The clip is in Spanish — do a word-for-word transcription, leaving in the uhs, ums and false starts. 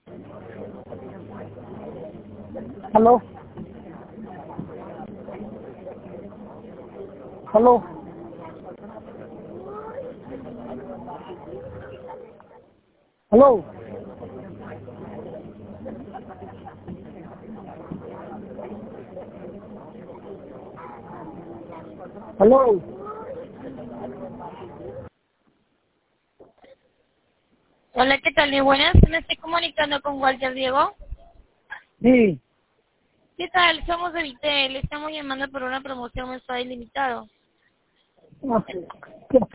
Aló. Aló. Aló. Aló. Hola, ¿qué tal? Muy buenas. Me estoy comunicando con Walter Diego. Sí. ¿Qué tal? Somos de Vitel. Le estamos llamando por una promoción mensual ilimitado. No sé. ¿Qué